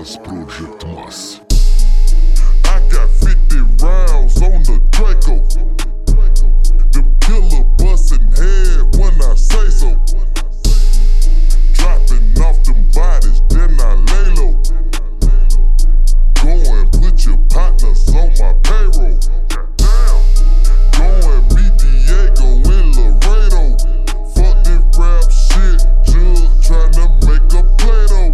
This Project Mass. I got 50 rounds on the Draco. Them killer bustin' head when I say so. Dropping off them bodies, then I lay low. Go and put your partners on my payroll. Go and meet Diego in Laredo. Fuck this rap shit, judge tryna make a Play-Doh.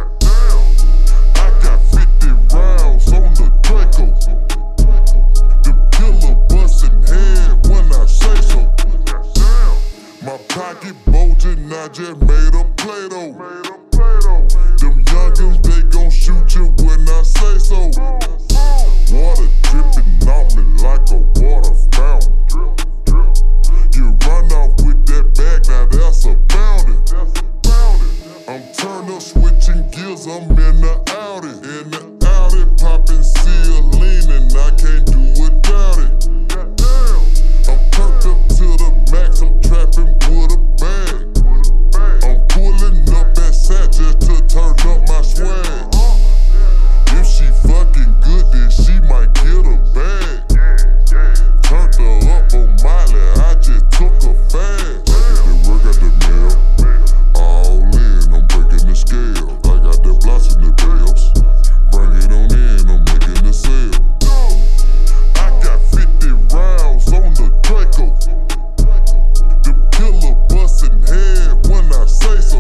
I got 50 rounds on the Draco. Them killer bustin' head when I say so. My pocket bulging, I just made a Play-Doh. Them youngins, they gon' shoot you when I say so. Water dripping on me like a water fountain. You run off with that bag, now that's a bounty. I'm turned up, switching gears, I'm in the Audi. In the Audi, popping seal, leaning, I can't do without it. I'm perked up to the max, I'm trapping with a bag. I'm pulling up at Sat just to turn up my swag. If she fucking good, then she might get a bag. Turned her up on Miley, I just took her fast. I get the work at the mail, all in, I'm breaking the scale. I got the blocks in the bills, bring it on in, I'm making the sale. I got 50 rounds on the Draco. Them killer bustin' head when I say so.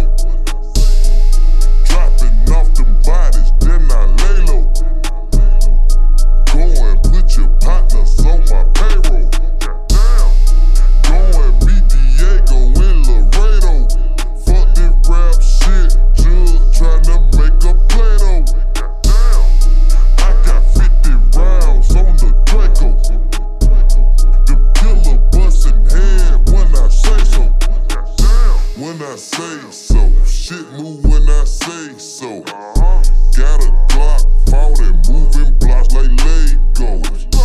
Dropping off them bodies, then I lay low. Go and put your partners on my payroll. Go and meet Diego in Laredo. Fuck this rap shit, judge tryna make a Play-Doh. I got 50 rounds on the Draco. Them killer bustin' head when I say so. When I say so, shit move when I say so. Got a Glock 40 moving blocks like Legos.